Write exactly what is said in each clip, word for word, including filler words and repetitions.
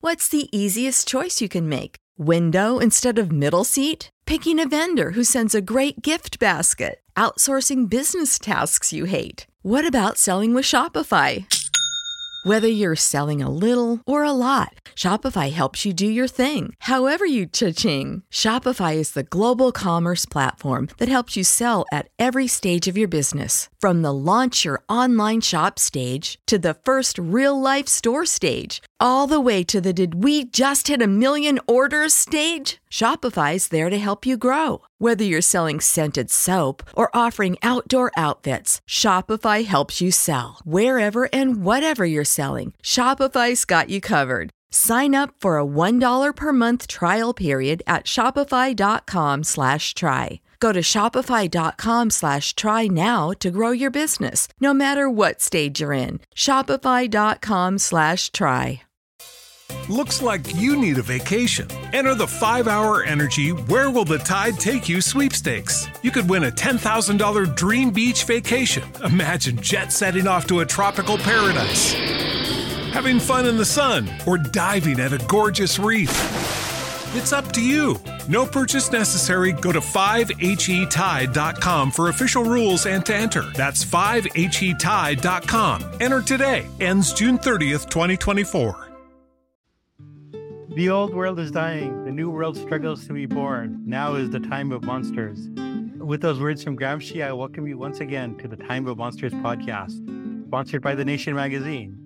What's the easiest choice you can make? Window instead of middle seat? Picking a vendor who sends a great gift basket? Outsourcing business tasks you hate? What about selling with Shopify? Whether you're selling a little or a lot, Shopify helps you do your thing, however you cha-ching. Shopify is the global commerce platform that helps you sell at every stage of your business. From the launch your online shop stage to the first real-life store stage, all the way to the did we just hit a million orders stage. Shopify's there to help you grow. Whether you're selling scented soap or offering outdoor outfits, Shopify helps you sell. Wherever and whatever you're selling, Shopify's got you covered. Sign up for a one dollar per month trial period at shopify.com slash try. Go to shopify.com slash try now to grow your business, no matter what stage you're in. Shopify.com slash try. Looks like you need a vacation. Enter the five hour Energy Where Will the Tide Take You sweepstakes. You could win a ten thousand dollars dream beach vacation. Imagine jet setting off to a tropical paradise, having fun in the sun, or diving at a gorgeous reef. It's up to you. No purchase necessary. Go to five H E tide dot com for official rules and to enter. That's five H E tide dot com. Enter today. Ends June thirtieth, twenty twenty-four. The old world is dying. The new world struggles to be born. Now is the time of monsters. With those words from Gramsci, I welcome you once again to the Time of Monsters podcast, sponsored by The Nation magazine.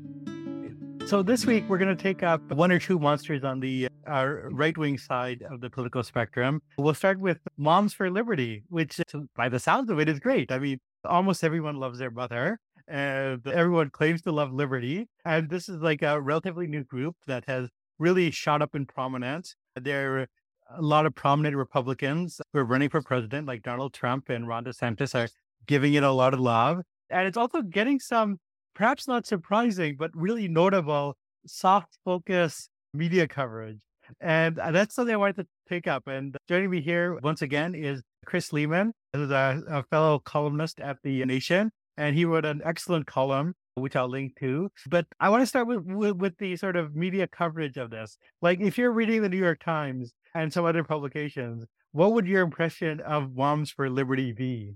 So this week, we're going to take up one or two monsters on the uh, right-wing side of the political spectrum. We'll start with Moms for Liberty, which, by the sounds of it, is great. I mean, almost everyone loves their mother, and everyone claims to love liberty. And this is like a relatively new group that has really shot up in prominence. There are a lot of prominent Republicans who are running for president, like Donald Trump and Ron DeSantis, are giving it a lot of love. And it's also getting some, perhaps not surprising, but really notable soft focus media coverage. And that's something I wanted to take up. And joining me here once again is Chris Lehman, who's a, a fellow columnist at The Nation. And he wrote an excellent column, which I'll link to. But I want to start with, with, with the sort of media coverage of this. Like, if you're reading the New York Times and some other publications, what would your impression of Moms for Liberty be?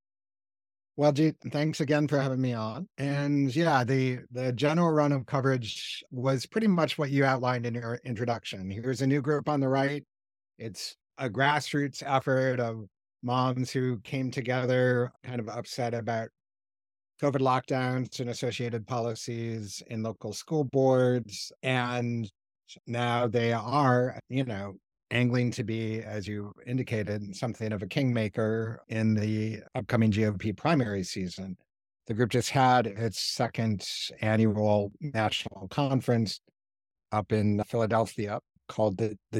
Well, Jeet, thanks again for having me on. And yeah, the, the general run of coverage was pretty much what you outlined in your introduction. Here's a new group on the right. It's a grassroots effort of moms who came together, kind of upset about COVID lockdowns and associated policies in local school boards. And now they are, you know, angling to be, as you indicated, something of a kingmaker in the upcoming G O P primary season. The group just had its second annual national conference up in Philadelphia called the, the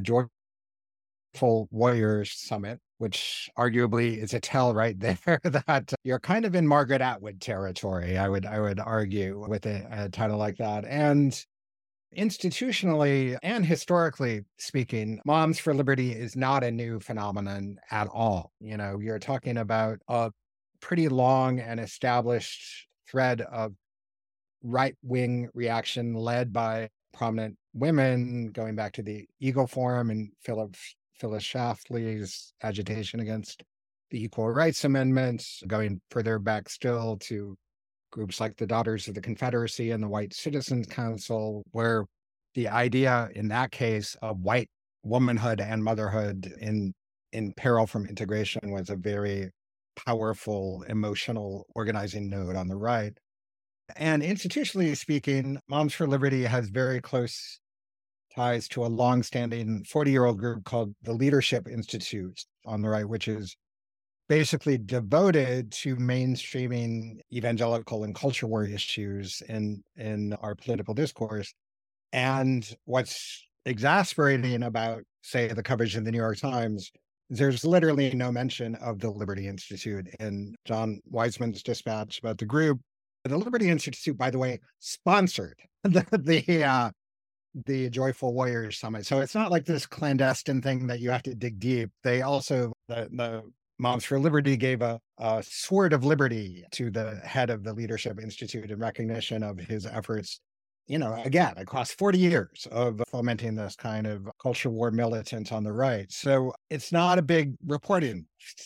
Joyful Warriors Summit, which arguably is a tell right there that you're kind of in Margaret Atwood territory, I would I would argue, with a, a title like that. And institutionally and historically speaking, Moms for Liberty is not a new phenomenon at all. You know, you're talking about a pretty long and established thread of right-wing reaction led by prominent women, going back to the Eagle Forum and Philip Phyllis Schlafly's agitation against the Equal Rights Amendment, going further back still to groups like the Daughters of the Confederacy and the White Citizens Council, where the idea in that case of white womanhood and motherhood in, in peril from integration was a very powerful emotional organizing node on the right. And institutionally speaking, Moms for Liberty has very close ties to a longstanding forty-year-old group called the Leadership Institute on the right, which is basically devoted to mainstreaming evangelical and culture war issues in, in our political discourse. And what's exasperating about, say, the coverage in the New York Times, is there's literally no mention of the Liberty Institute in John Weisman's dispatch about the group. The Liberty Institute, by the way, sponsored the, the uh, the Joyful Warriors Summit. So it's not like this clandestine thing that you have to dig deep. They also, the, the Moms for Liberty gave a, a sword of liberty to the head of the Leadership Institute in recognition of his efforts you know, again, across forty years of fomenting this kind of culture war militants on the right. So it's not a big reporting.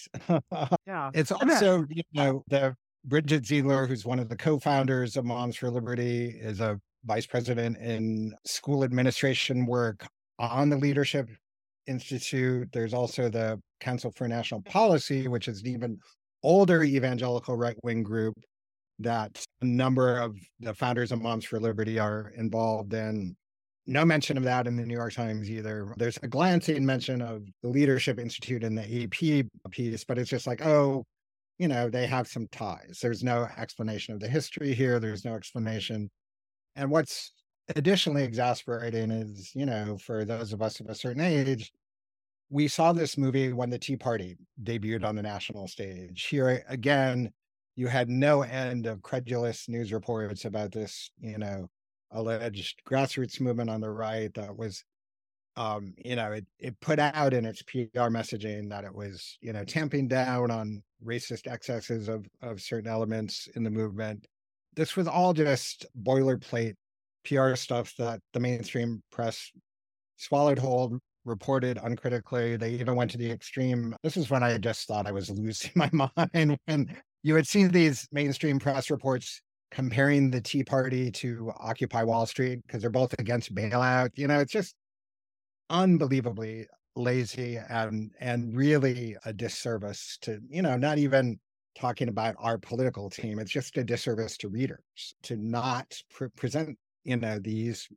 Yeah. It's I mean, also, you know, the Bridget Ziegler, who's one of the co-founders of Moms for Liberty, is a vice president in school administration work on the Leadership Institute. There's also the Council for National Policy, which is an even older evangelical right-wing group that a number of the founders of Moms for Liberty are involved in. No mention of that in the New York Times either. There's a glancing mention of the Leadership Institute in the A P piece, but it's just like, oh, you know, they have some ties. There's no explanation of the history here. There's no explanation. And what's additionally exasperating is, you know, for those of us of a certain age, we saw this movie when the Tea Party debuted on the national stage. Here again, you had no end of credulous news reports about this, you know, alleged grassroots movement on the right that was, um, you know, it, it put out in its P R messaging that it was, you know, tamping down on racist excesses of, of certain elements in the movement. This was all just boilerplate P R stuff that the mainstream press swallowed whole, reported uncritically. They even went to the extreme. This is when I just thought I was losing my mind, when you had seen these mainstream press reports comparing the Tea Party to Occupy Wall Street because they're both against bailout. You know, it's just unbelievably lazy and and really a disservice to, you know, not even talking about our political team. It's just a disservice to readers to not pre- present, you know, these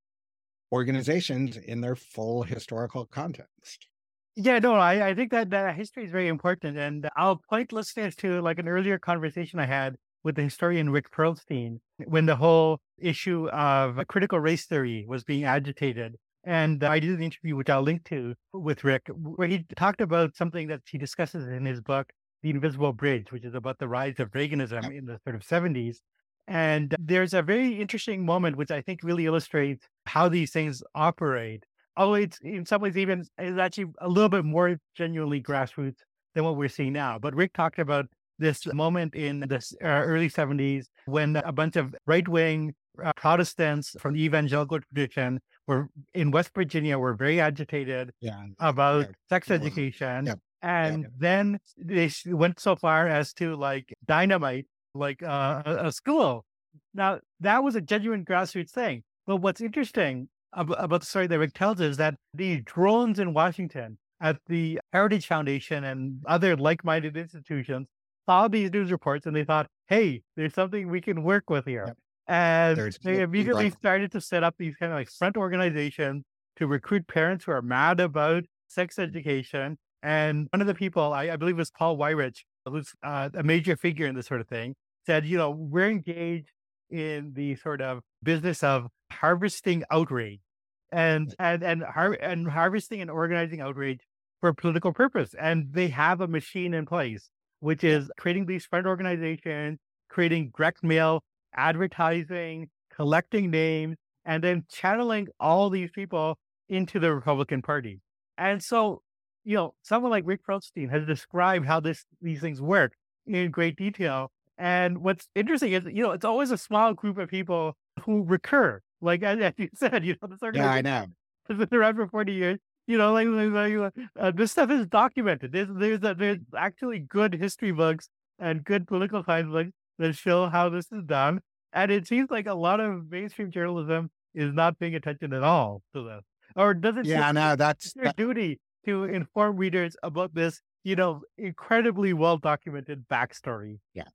organizations in their full historical context. yeah, no, I, I think that, that history is very important. And I'll point listeners to like an earlier conversation I had with the historian Rick Perlstein when the whole issue of critical race theory was being agitated. And I did an interview, which I'll link to, with Rick, where he talked about something that he discusses in his book, The Invisible Bridge, which is about the rise of Reaganism Yep. in the sort of seventies. And there's a very interesting moment, which I think really illustrates how these things operate. Although it's in some ways even is actually a little bit more genuinely grassroots than what we're seeing now. But Rick talked about this moment in the uh, early seventies when a bunch of right-wing uh, Protestants from the evangelical tradition were in West Virginia were very agitated Yeah. about Yeah. sex Yeah. education. Yep. And Yep. then they s- went so far as to like dynamite like uh, a, a school. Now, that was a genuine grassroots thing. But what's interesting ab- about the story that Rick tells is that the drones in Washington at the Heritage Foundation and other like-minded institutions saw these news reports and they thought, hey, there's something we can work with here. Yep. And There's they no immediately right. started to set up these kind of like front organizations to recruit parents who are mad about sex education. And one of the people, I, I believe it was Paul Weyrich, who's uh, a major figure in this sort of thing, said, you know, we're engaged in the sort of business of harvesting outrage and and and, har- and harvesting and organizing outrage for a political purpose. And they have a machine in place, which is creating these front organizations, creating direct mail advertising, collecting names, and then channeling all these people into the Republican Party. And so, you know, someone like Rick Perlstein has described how this these things work in great detail. And what's interesting is, you know, it's always a small group of people who recur. Like as, as you said, you know, this Yeah, I organization know. has been around for forty years. You know, like, like, like uh, this stuff is documented. There's there's a, there's actually good history books and good political science books that show how this is done. And it seems like a lot of mainstream journalism is not paying attention at all to this, or doesn't Yeah, no, that's their that, duty to inform readers about this, you know, incredibly well documented backstory. yeah.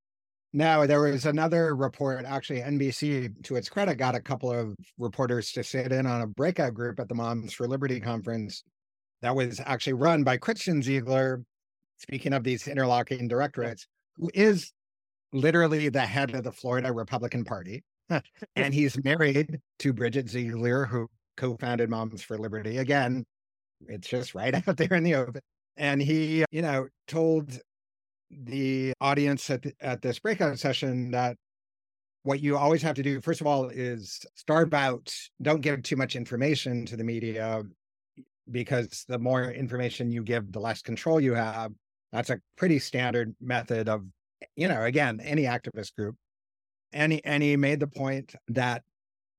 No, there was another report. Actually, N B C, to its credit, got a couple of reporters to sit in on a breakout group at the Moms for Liberty conference that was actually run by Christian Ziegler. Speaking of these interlocking directorates, who is literally the head of the Florida Republican Party. And he's married to Bridget Ziegler, who co-founded Moms for Liberty. Again, it's just right out there in the open. And he, you know, told the audience at, the, at this breakout session that what you always have to do, first of all, is starve out, don't give too much information to the media, because the more information you give, the less control you have. That's a pretty standard method of, you know, again, any activist group. And he, and he made the point that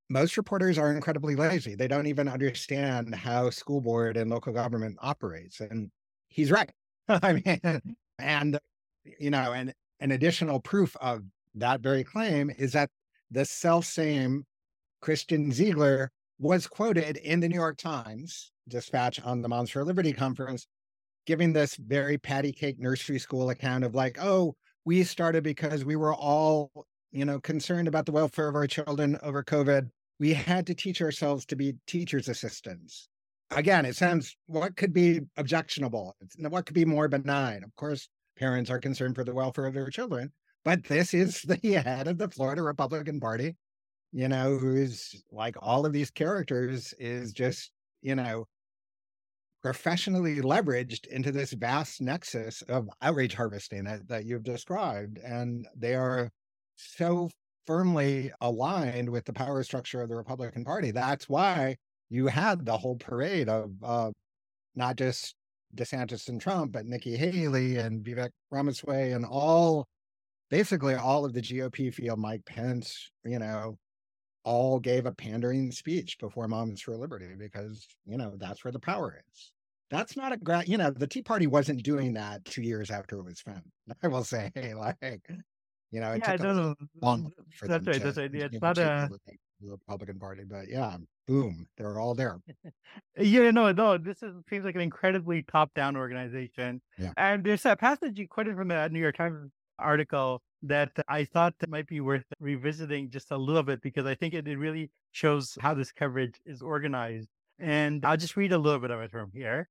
most reporters are incredibly lazy. They don't even understand how school board and local government operates. And he's right. I mean, and, you know, and an additional proof of that very claim is that the self-same Christian Ziegler was quoted in the New York Times Dispatch on the Moms for Liberty conference, giving this very patty cake nursery school account of like, oh, we started because we were all, you know, concerned about the welfare of our children over COVID. We had to teach ourselves to be teachers' assistants. Again, it sounds, what could be objectionable? What could be more benign? Of course, parents are concerned for the welfare of their children, but this is the head of the Florida Republican Party, you know, who's like all of these characters is just, you know, professionally leveraged into this vast nexus of outrage harvesting that, that you've described. And they are so firmly aligned with the power structure of the Republican Party. That's why you had the whole parade of uh, not just DeSantis and Trump, but Nikki Haley and Vivek Ramaswamy and all, basically all of the G O P field, Mike Pence, you know, all gave a pandering speech before Moms for Liberty because, you know, that's where the power is. That's not a gra- you know, the Tea Party wasn't doing that two years after it was founded. I will say, like, you know, it Yeah, took no, a no, long for that's them right. to That's right. Yeah, it's you know, not take a, over the Republican Party, but yeah, boom, they're all there. yeah, no, no, this is, seems like an incredibly top-down organization. Yeah. And there's a passage you quoted from the New York Times article that I thought that might be worth revisiting just a little bit because I think it, it really shows how this coverage is organized. And I'll just read a little bit of it from here.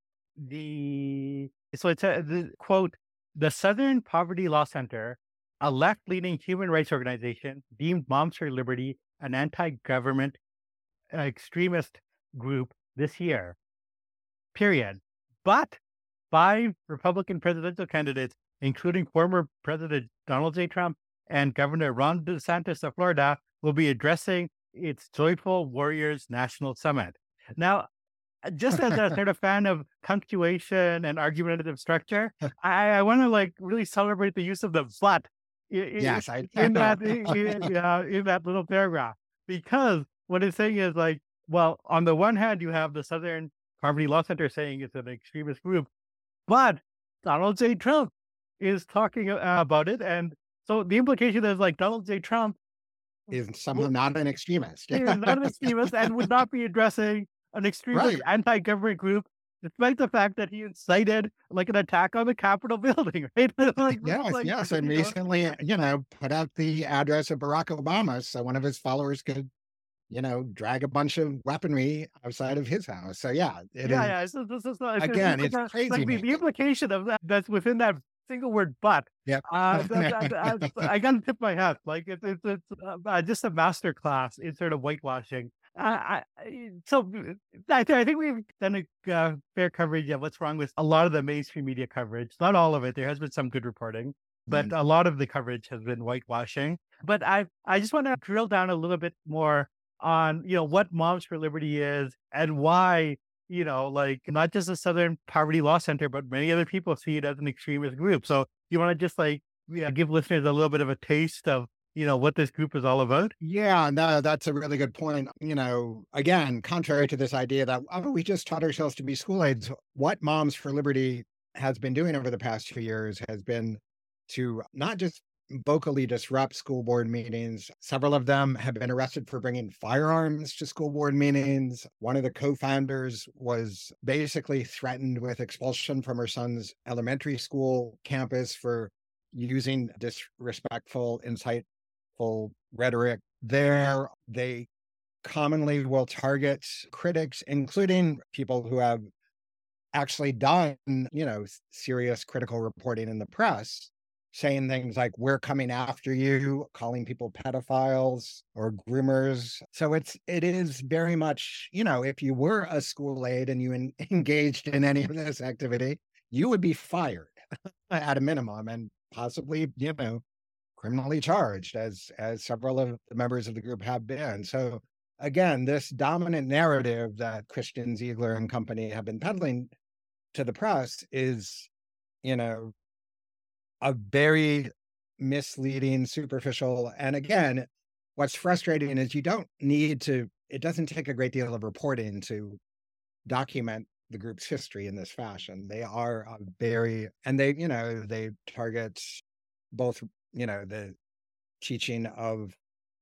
The so it's a the quote, the Southern Poverty Law Center, a left-leaning human rights organization, deemed Moms for Liberty an anti-government uh, extremist group this year, period. But five Republican presidential candidates, including former President Donald J. Trump and Governor Ron DeSantis of Florida, will be addressing its Joyful Warriors National Summit. Now, just as a sort of fan of punctuation and argumentative structure, I, I want to like really celebrate the use of the but in, Yes, I in that in, in, uh, in that little paragraph, because what it's saying is like, well, on the one hand, you have the Southern Poverty Law Center saying it's an extremist group, but Donald J. Trump is talking uh, about it, and so the implication is like Donald J. Trump is somehow not an extremist. is not an extremist and would not be addressing an extremist Right. anti-government group, despite the fact that he incited like an attack on the Capitol building, right? like, Yes, like, yes, and you know, recently, you know, put out the address of Barack Obama so one of his followers could, you know, drag a bunch of weaponry outside of his house. So yeah, it yeah, is yeah. So this is not, it's, again, it's, it's like, a- crazy like the, the making. implication of that that's within that single word, but Yep. uh, that, that, that, I gotta tip my hat. Like it's it's, it's uh, just a master class in sort of whitewashing. Uh, I, I- so I, I think we've done a uh, fair coverage of what's wrong with a lot of the mainstream media coverage. Not all of it. There has been some good reporting, but Mhm. a lot of the coverage has been whitewashing. But I I just want to drill down a little bit more on, you know, what Moms for Liberty is and why, you know, like not just the Southern Poverty Law Center, but many other people see it as an extremist group. So you want to just like yeah, give listeners a little bit of a taste of, you know, what this group is all about? Yeah, no, that's a really good point. You know, again, contrary to this idea that, oh, we just taught ourselves to be school aides, what Moms for Liberty has been doing over the past few years has been to not just vocally disrupt school board meetings. Several of them have been arrested for bringing firearms to school board meetings. One of the co-founders was basically threatened with expulsion from her son's elementary school campus for using disrespectful, insightful rhetoric there. They commonly will target critics, including people who have actually done, you know, serious critical reporting in the press, saying things like, we're coming after you, calling people pedophiles or groomers. So it's, it is very much, you know, if you were a school aide and you en- engaged in any of this activity, you would be fired at a minimum and possibly, you know, criminally charged, as as several of the members of the group have been. So again, this dominant narrative that Christian Ziegler and company have been peddling to the press is, you know, a very misleading, superficial, and again, what's frustrating is you don't need to, it doesn't take a great deal of reporting to document the group's history in this fashion. They are a very, and they, you know, they target both, you know, the teaching of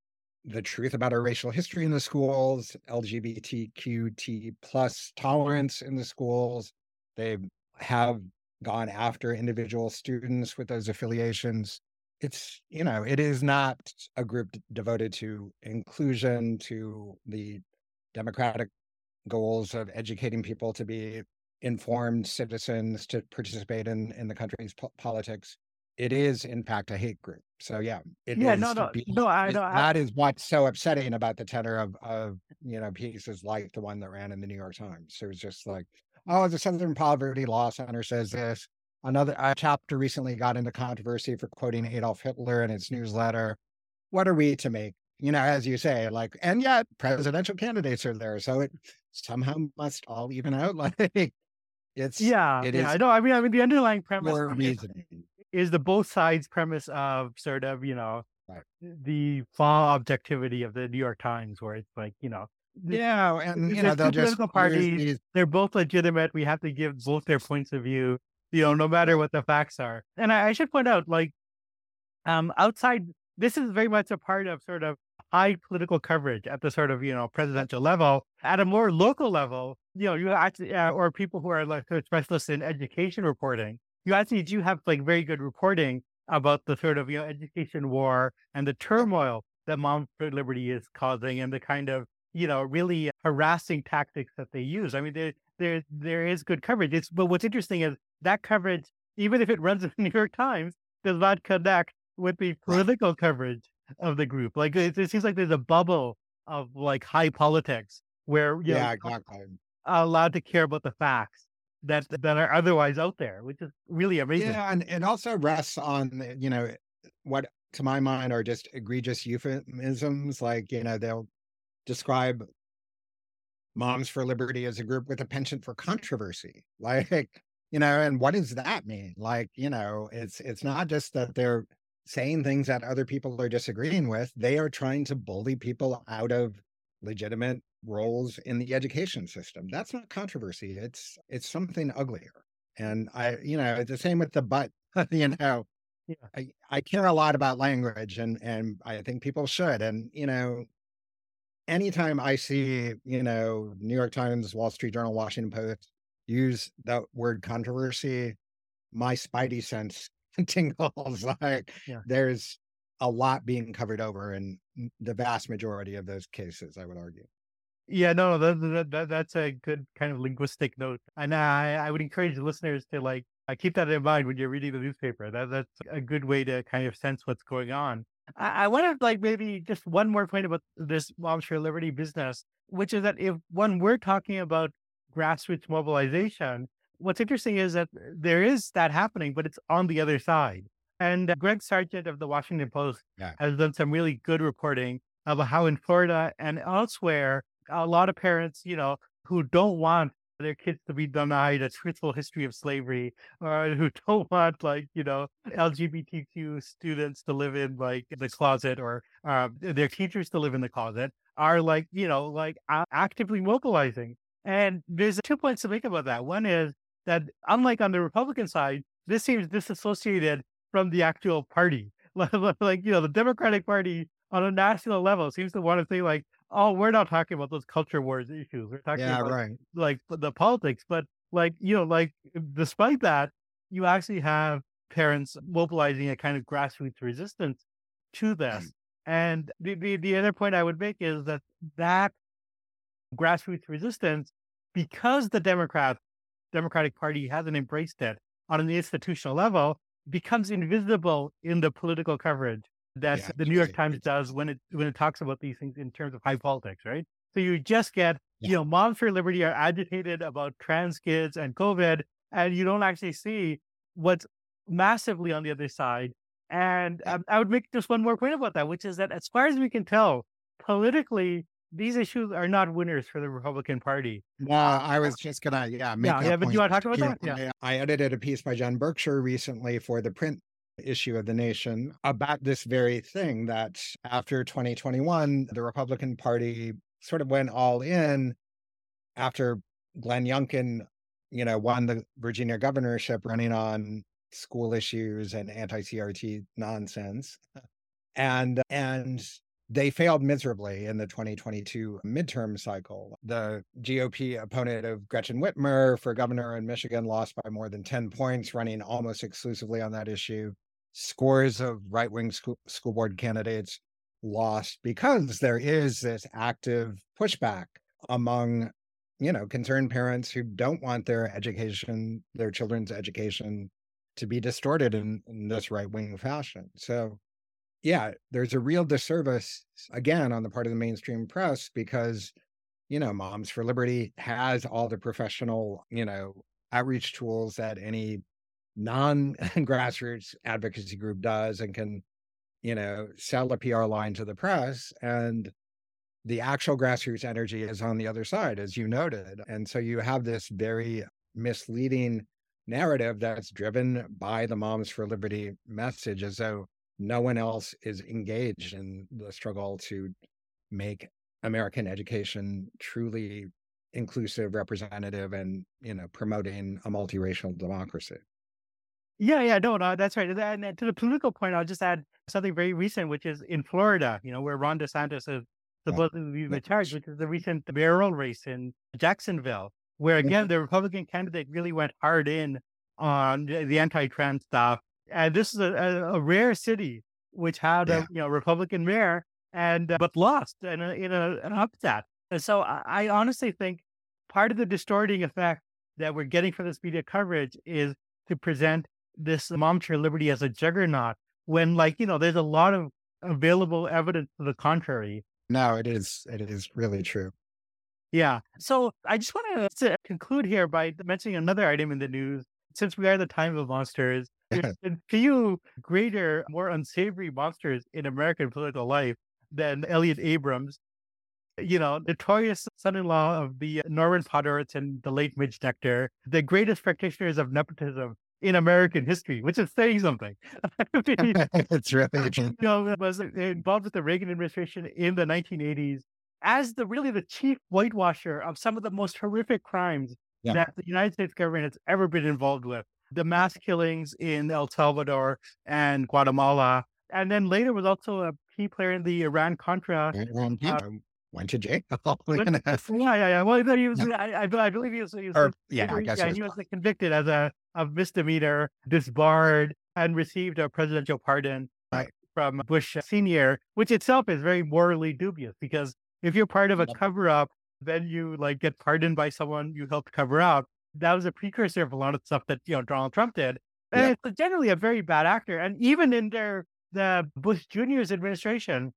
the truth about our racial history in the schools, L G B T Q T plus tolerance in the schools. They have gone after individual students with those affiliations. It's, you know, it is not a group d- devoted to inclusion, to the democratic goals of educating people to be informed citizens, to participate in, in the country's po- politics. It is, in fact, a hate group. So, yeah, it Yeah, no, is. no, Be, no, I it, know. I, that is what's so upsetting about the tenor of, of, you know, pieces like the one that ran in the New York Times. So it's just like, oh, the Southern Poverty Law Center says this. Another a chapter recently got into controversy for quoting Adolf Hitler in its newsletter. What are we to make? You know, as you say, like, and yet presidential candidates are there. So it somehow must all even out. Like it's, yeah, it yeah, I is know. I mean, I mean, the underlying premise your is, reasoning. is the both sides premise of sort of, you know, Right. the flaw objectivity of the New York Times, where it's like, you know, th- Yeah. And, you know, there's they'll two just political use parties. these, They're both legitimate. We have to give both their points of view, you know, no matter right. what the facts are. And I, I should point out, like, um, outside, this is very much a part of sort of high political coverage at the sort of, you know, presidential level. At a more local level, you know, you actually, uh, or people who are like sort of specialists in education reporting, you actually do have like very good reporting about the sort of, you know, education war and the turmoil that Moms for Liberty is causing and the kind of, you know, really harassing tactics that they use. I mean, there, there, there is good coverage. It's, but what's interesting is that coverage, even if it runs in the New York Times, does not connect with the Right. political coverage of the group. Like it, it seems like there's a bubble of like high politics where, you know, Yeah, you're not exactly. allowed to care about the facts that that are otherwise out there, which is really amazing. Yeah. And it also rests on, you know, what to my mind are just egregious euphemisms. Like, you know, they'll describe Moms for Liberty as a group with a penchant for controversy. Like, you know, and what does that mean? Like, you know, it's it's not just that they're saying things that other people are disagreeing with. They are trying to bully people out of legitimate roles in the education system. That's not controversy. It's it's something uglier. And I, you know, it's the same with the but, you know, Yeah. I, I care a lot about language and and I think people should. And, you know, anytime I see, you know, New York Times, Wall Street Journal, Washington Post use that word controversy, my spidey sense tingles. Like Yeah. there's a lot being covered over in the vast majority of those cases, I would argue. Yeah, no, that, that, that that's a good kind of linguistic note, and I I would encourage the listeners to like uh, keep that in mind when you're reading the newspaper. That that's a good way to kind of sense what's going on. I, I want to like maybe just one more point about this Moms for Liberty business, which is that if when we're talking about grassroots mobilization, what's interesting is that there is that happening, but it's on the other side. And uh, Greg Sargent of the Washington Post Yeah. has done some really good reporting about how in Florida and elsewhere a lot of parents, you know, who don't want their kids to be denied a truthful history of slavery, or who don't want, like, you know, L G B T Q students to live in like the closet, or uh, their teachers to live in the closet, are like, you know, like a- actively mobilizing. And there's two points to make about that. One is that unlike on the Republican side, this seems disassociated from the actual party. Like, you know, the Democratic Party on a national level seems to want to say like, oh, we're not talking about those culture wars issues. We're talking Yeah, about right. like the politics. But like, you know, like despite that, you actually have parents mobilizing a kind of grassroots resistance to this. Mm. And the, the, the other point I would make is that that grassroots resistance, because the Democrat Democratic Party hasn't embraced it on an institutional level, becomes invisible in the political coverage that Yeah, the New York right. Times does when it when it talks about these things in terms of high politics, right? So you just get, Yeah. you know, Moms for Liberty are agitated about trans kids and COVID, and you don't actually see what's massively on the other side. And Yeah. um, I would make just one more point about that, which is that as far as we can tell, politically, these issues are not winners for the Republican Party. No, I was just gonna, yeah, make Yeah, that yeah, but do point. you want to talk about You that? Yeah. know, I I edited a piece by John Berkshire recently for the print issue of the nation about this very thing, that after twenty twenty-one, the Republican Party sort of went all in after Glenn Youngkin, you know, won the Virginia governorship running on school issues and anti-C R T nonsense. And and they failed miserably in the twenty twenty-two midterm cycle. The G O P opponent of Gretchen Whitmer for governor in Michigan lost by more than ten points, running almost exclusively on that issue. Scores of right-wing school, school board candidates lost because there is this active pushback among, you know, concerned parents who don't want their education, their children's education, to be distorted in, in this right-wing fashion. So, yeah, there's a real disservice, again, on the part of the mainstream press because, you know, Moms for Liberty has all the professional, you know, outreach tools that any non-grassroots advocacy group does and can, you know, sell a P R line to the press. And the actual grassroots energy is on the other side, as you noted. And so you have this very misleading narrative that's driven by the Moms for Liberty message, as though no one else is engaged in the struggle to make American education truly inclusive, representative, and, you know, promoting a multiracial democracy. Yeah, yeah, no, no, that's right. And, and to the political point, I'll just add something very recent, which is in Florida, you know, where Ron DeSantis is supposedly Yeah. charged, which is the recent mayoral race in Jacksonville, where Yeah. again, the Republican candidate really went hard in on the the anti-trans stuff. And this is a, a, a rare city which had Yeah. a you know Republican mayor and uh, but lost in, a, in a, an upset. And so I, I honestly think part of the distorting effect that we're getting from this media coverage is to present this Moms for Liberty as a juggernaut when, like, you know, there's a lot of available evidence to the contrary. No, it is. It is really true. Yeah. So I just want to conclude here by mentioning another item in the news. Since we are at the time of monsters, there's been few greater, more unsavory monsters in American political life than Elliot Abrams, you know, notorious son-in-law of the Norman Podhoretz and the late Midge Nectar, the greatest practitioners of nepotism in American history, which is saying something. It's really you know, was involved with the Reagan administration in the nineteen eighties as the really the chief whitewasher of some of the most horrific crimes Yeah. that the United States government has ever been involved with. The mass killings in El Salvador and Guatemala. And then later was also a key player in the Iran-Contra. Wrong Uh, time. Went to jail. But- You know? yeah, yeah, yeah. Well, he was, I, I, I believe he was, he was Or, yeah, I guess yeah, it he was was convicted as a of misdemeanor, disbarred, and received a presidential pardon Right. from Bush Senior, which itself is very morally dubious because if you're part of a Yep. cover-up, then you like get pardoned by someone you helped cover up. That was a precursor of a lot of stuff that you know Donald Trump did. And Yep. it's generally a very bad actor. And even in their the Bush Junior's administration,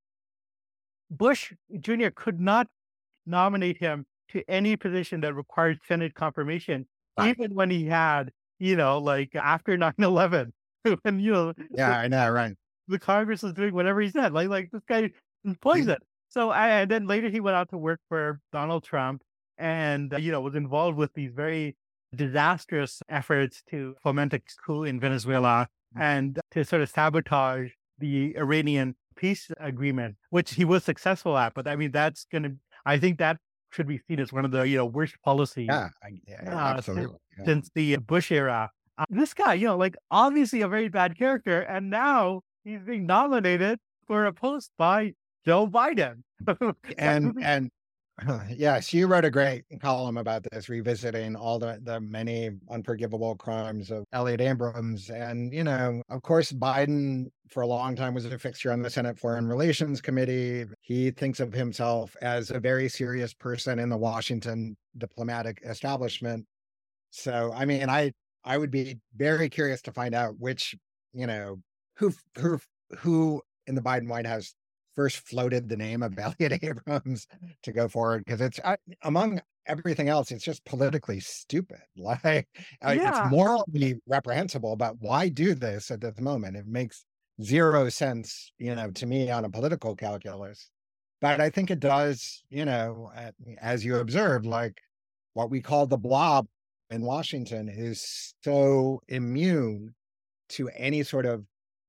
Bush Junior could not nominate him to any position that required Senate confirmation, Right. even when he had, you know, like after nine eleven, when, you know, Yeah, I know, right. the Congress was doing whatever he said. Like, like this guy is poison. So, I, and then later he went out to work for Donald Trump and, uh, you know, was involved with these very disastrous efforts to foment a coup in Venezuela and to sort of sabotage the Iranian peace agreement, which he was successful at. But I mean, that's going to, I think that should be seen as one of the, you know, worst policies Yeah, I, yeah Uh, absolutely. Yeah. since the Bush era. Uh, this guy, you know, like obviously a very bad character. And now he's being nominated for a post by Joe Biden. And and yes, you wrote a great column about this, revisiting all the the many unforgivable crimes of Elliot Abrams. And, you know, of course, Biden for a long time was a fixture on the Senate Foreign Relations Committee. He thinks of himself as a very serious person in the Washington diplomatic establishment. So, I mean, I I would be very curious to find out which, you know, who who who in the Biden White House first floated the name of Elliot Abrams to go forward, because it's uh, among everything else, it's just politically stupid. Like uh, Yeah. it's morally reprehensible, but why do this at this moment? It makes zero sense, you know, to me on a political calculus. But I think it does, you know, uh, as you observed, like what we call the blob in Washington is so immune to any sort of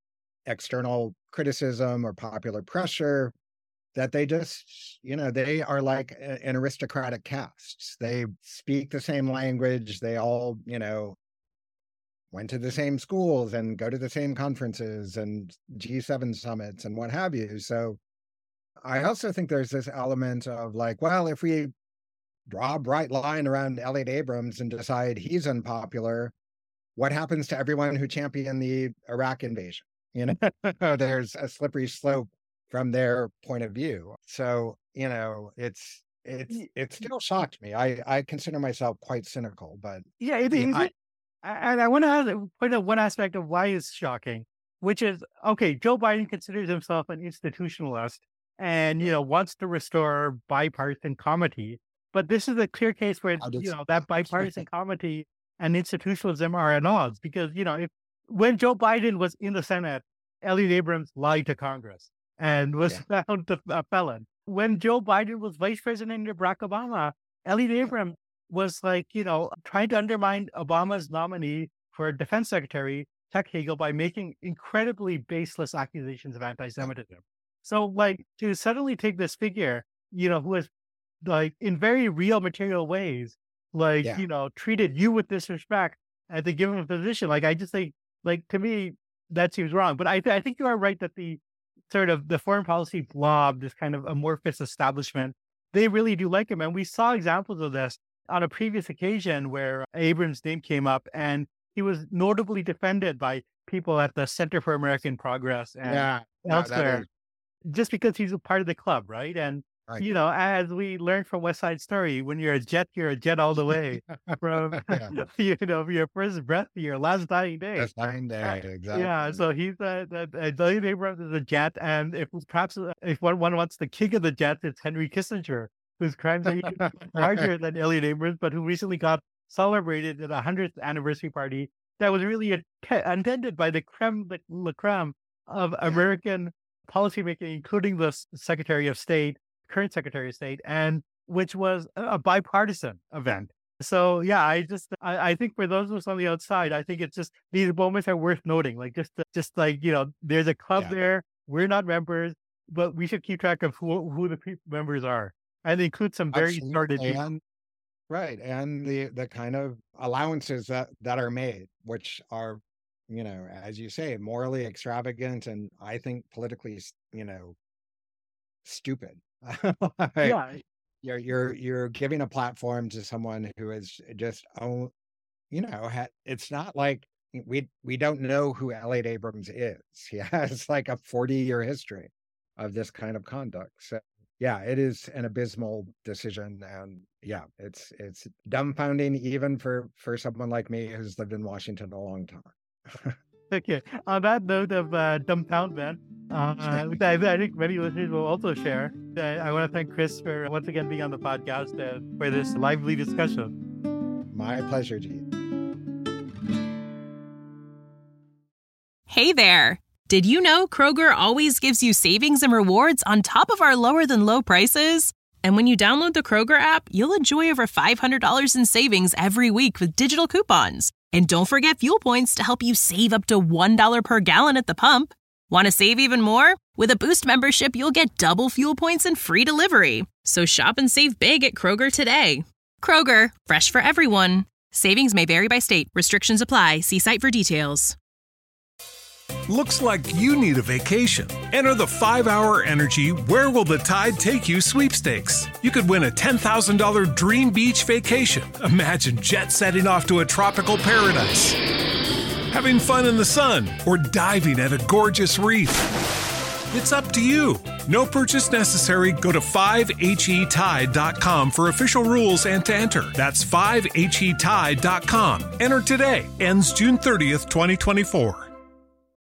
external criticism or popular pressure, that they just, you know, they are like a- an aristocratic caste. They speak the same language. They all, you know, went to the same schools and go to the same conferences and G seven summits and what have you. So I also think there's this element of like, well, if we draw a bright line around Elliot Abrams and decide he's unpopular, what happens to everyone who championed the Iraq invasion? You know, there's a slippery slope from their point of view. So, you know, it's it's it still shocked me. I I consider myself quite cynical, but Yeah, it yeah, is. I, And I want to point out one aspect of why it's shocking, which is, okay, Joe Biden considers himself an institutionalist and, you know, wants to restore bipartisan comity. But this is a clear case where, how did you know, that bipartisan comity and institutionalism are at odds because, you know, if when Joe Biden was in the Senate, Elliot Abrams lied to Congress and was yeah found to- a felon. When Joe Biden was vice president under Barack Obama, Elliot Abrams was like, you know, trying to undermine Obama's nominee for defense secretary, Chuck Hagel, by making incredibly baseless accusations of anti-Semitism. So, like, to suddenly take this figure, you know, who has, like, in very real material ways, like, yeah you know, treated you with disrespect and to give him a position, like, I just think, like, to me, that seems wrong. But I, th- I think you are right that the sort of the foreign policy blob, this kind of amorphous establishment, they really do like him. And we saw examples of this on a previous occasion where Abrams' name came up and he was notably defended by people at the Center for American Progress and yeah no, that elsewhere, is just because he's a part of the club, right? And, right. you know, as we learned from West Side Story, when you're a Jet, you're a Jet all the way from, Yeah, you know, your first breath to your last dying day. that's nine day exactly. Yeah, so he's a, a, a Elliot Abrams is a Jet, and if perhaps uh, if one, one wants the king of the Jets, it's Henry Kissinger, whose crimes are even larger than Elliot Abrams, but who recently got celebrated at a hundredth anniversary party that was really a, attended by the creme de la creme of Yeah, American policymaking, including the s- Secretary of State, current Secretary of State, and which was a a bipartisan event. So yeah, I just I, I think for those of us on the outside, I think it's just these moments are worth noting. Like just just like you know, there's a club yeah, there. We're not members, but we should keep track of who who the pe- members are, and they include some very sordid absolutely. people. And right, and the the kind of allowances that that are made, which are, you know, as you say, morally extravagant and I think politically, s- you know, stupid. Like, Yeah, you're you're you're giving a platform to someone who is just own, you know, ha- it's not like we we don't know who Elliot Abrams is. He has like a forty year history of this kind of conduct. So yeah, it is an abysmal decision, and yeah, it's it's dumbfounding even for for someone like me who's lived in Washington a long time. okay. On that note of uh, dumbfoundment, uh, which I, I think many listeners will also share. Uh, I want to thank Chris for once again being on the podcast uh, for this lively discussion. My pleasure, Gene. Hey there! Did you know Kroger always gives you savings and rewards on top of our lower than low prices? And when you download the Kroger app, you'll enjoy over five hundred dollars in savings every week with digital coupons. And don't forget fuel points to help you save up to one dollar per gallon at the pump. Want to save even more? With a Boost membership, you'll get double fuel points and free delivery. So shop and save big at Kroger today. Kroger, fresh for everyone. Savings may vary by state. Restrictions apply. See site for details. Looks like you need a vacation. Enter the five hour Energy Where Will the Tide Take You sweepstakes. You could win a ten thousand dollars dream beach vacation. Imagine jet setting off to a tropical paradise, having fun in the sun, or diving at a gorgeous reef. It's up to you. No purchase necessary. Go to five H E tide dot com for official rules and to enter. That's five H E tide dot com. Enter today. Ends June thirtieth, twenty twenty-four.